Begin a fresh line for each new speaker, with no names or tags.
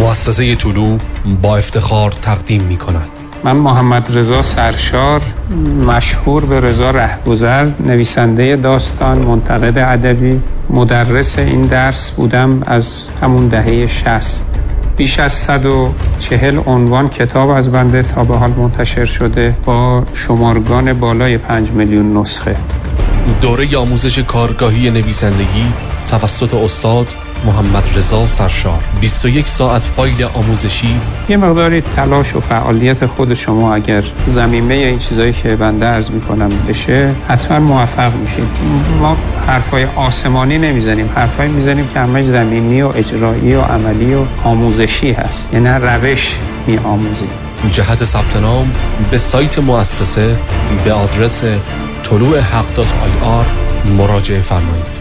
مؤسسه طلوع با افتخار تقدیم می‌کند.
من محمد رضا سرشار، مشهور به رضا رهگذر، نویسنده داستان، منتقد ادبی، مدرس این درس بودم از همون دهه 60. بیش از 140 عنوان کتاب از بنده تا به حال منتشر شده با شمارگان بالای 5 میلیون نسخه.
دوره آموزش کارگاهی نویسندگی توسط استاد محمد رضا سرشار. 21 ساعت فایل آموزشی.
یه مقداری تلاش و فعالیت خود شما اگر زمینه این چیزایی که بنده عرض میکنم بشه، حتما موفق میشید. ما حرفای آسمانی نمیزنیم، حرفای میزنیم که همش زمینی و اجرایی و عملی و آموزشی هست، یعنی روش میآموزیم.
جهت ثبت نام به سایت مؤسسه به آدرس طلوع حق.ir مراجعه فرمایید.